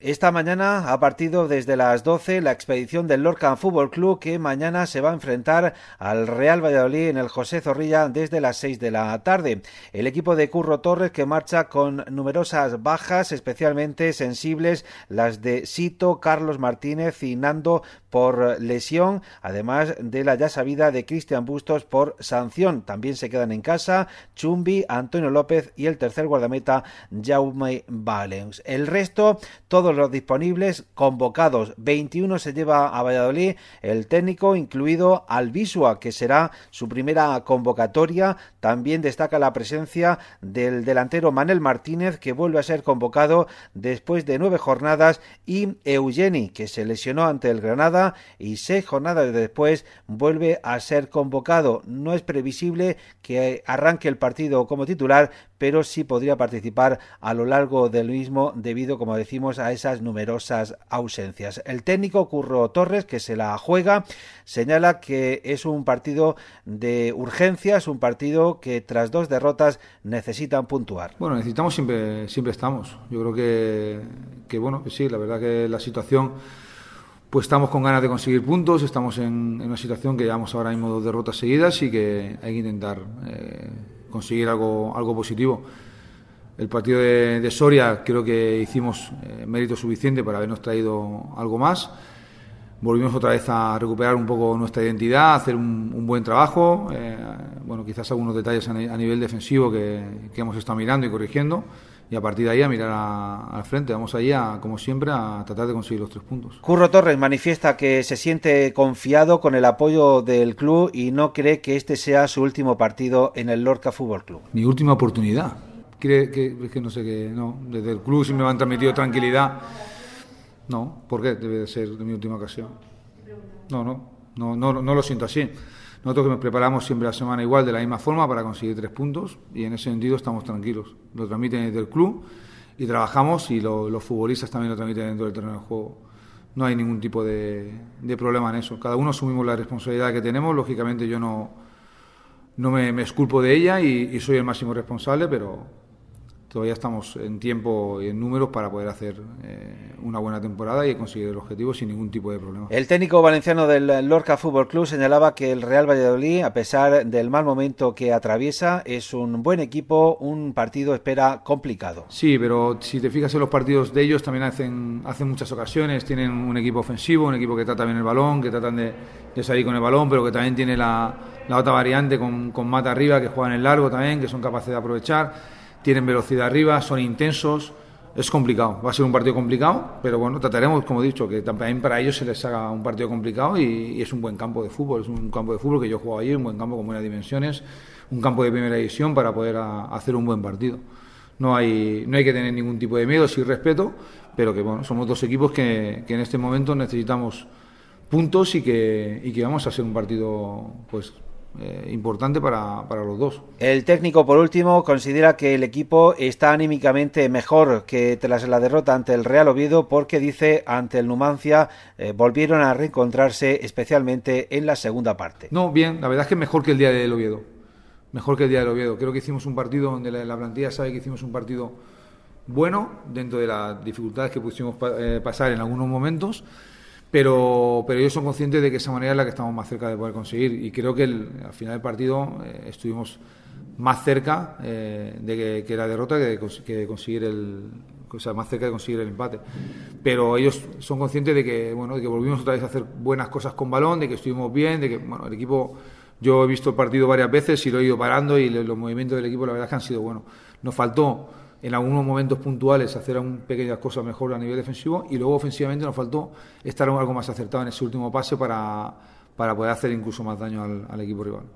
Esta mañana ha partido desde las 12 la expedición del Lorca Fútbol Club, que mañana se va a enfrentar al Real Valladolid en el José Zorrilla desde las 6 de la tarde. El equipo de Curro Torres, que marcha con numerosas bajas, especialmente sensibles las de Sito, Carlos Martínez y Nando por lesión, además de la ya sabida de Cristian Bustos por sanción. También se quedan en casa Chumbi, Antonio López y el tercer guardameta Jaume Valens. El resto, todos los disponibles convocados. 21 se lleva a Valladolid el técnico, incluido Albisua, que será su primera convocatoria. También destaca la presencia del delantero Manel Martínez, que vuelve a ser convocado después de 9 jornadas, y Eugeni, que se lesionó ante el Granada y 6 jornadas después vuelve a ser convocado. No es previsible que arranque el partido como titular, pero sí podría participar a lo largo del mismo debido, como decimos, a esas numerosas ausencias. El técnico Curro Torres, que se la juega, señala que es un partido de urgencias, un partido que tras 2 derrotas necesitan puntuar. Bueno, necesitamos siempre estamos. Yo creo que bueno, que sí, la verdad que la situación, pues estamos con ganas de conseguir puntos, estamos en una situación que llevamos ahora mismo 2 derrotas seguidas y que hay que intentar conseguir algo positivo. El partido de Soria creo que hicimos mérito suficiente para habernos traído algo más. Volvimos otra vez a recuperar un poco nuestra identidad, a hacer un buen trabajo. Bueno, quizás algunos detalles a nivel defensivo que hemos estado mirando y corrigiendo. Y a partir de ahí a mirar al frente. Vamos allí, como siempre, a tratar de conseguir los 3 puntos. Curro Torres manifiesta que se siente confiado con el apoyo del club y no cree que este sea su último partido en el Lorca Fútbol Club. Mi última oportunidad. Cree que no sé qué, no. Desde el club sí me han transmitido tranquilidad. No, ¿por qué debe de ser mi última ocasión? No lo siento así. Nosotros que nos preparamos siempre la semana igual, de la misma forma, para conseguir 3 puntos, y en ese sentido estamos tranquilos. Lo transmiten desde el club y trabajamos, y los futbolistas también lo transmiten dentro del terreno de juego. No hay ningún tipo de problema en eso. Cada uno asumimos la responsabilidad que tenemos. Lógicamente yo no me exculpo de ella y soy el máximo responsable, pero todavía estamos en tiempo y en números para poder hacer una buena temporada y conseguir el objetivo sin ningún tipo de problema. El técnico valenciano del Lorca Fútbol Club señalaba que el Real Valladolid, a pesar del mal momento que atraviesa, es un buen equipo, un partido espera complicado. Sí, pero si te fijas en los partidos de ellos, también hacen muchas ocasiones, tienen un equipo ofensivo, un equipo que trata bien el balón, que tratan de salir con el balón, pero que también tiene la otra variante con Mata arriba, que juegan en largo también, que son capaces de aprovechar. Tienen velocidad arriba, son intensos, es complicado, va a ser un partido complicado, pero bueno, trataremos, como he dicho, que también para ellos se les haga un partido complicado y es un buen campo de fútbol, es un campo de fútbol que yo he jugado allí, un buen campo con buenas dimensiones, un campo de primera división para poder hacer un buen partido. No hay que tener ningún tipo de miedo, sí respeto, pero que bueno, somos 2 equipos que en este momento necesitamos puntos y que vamos a hacer un partido pues importante para los 2. El técnico, por último, considera que el equipo está anímicamente mejor que tras la derrota ante el Real Oviedo, porque dice ante el Numancia volvieron a reencontrarse, especialmente en la segunda parte. No, bien, la verdad es que mejor que el día del Oviedo. Mejor que el día del Oviedo. Creo que hicimos un partido donde la plantilla sabe que hicimos un partido bueno, dentro de las dificultades que pusimos pasar en algunos momentos. Pero ellos son conscientes de que esa manera es la que estamos más cerca de poder conseguir, y creo que al final del partido estuvimos más cerca de que la derrota que conseguir más cerca de conseguir el empate. Pero ellos son conscientes de que volvimos otra vez a hacer buenas cosas con balón, de que estuvimos bien, de que el equipo, yo he visto el partido varias veces y lo he ido parando, y los movimientos del equipo la verdad es que han sido buenos. Nos faltó en algunos momentos puntuales hacer pequeñas cosas mejor a nivel defensivo, y luego ofensivamente nos faltó estar algo más acertado en ese último pase para poder hacer incluso más daño al equipo rival.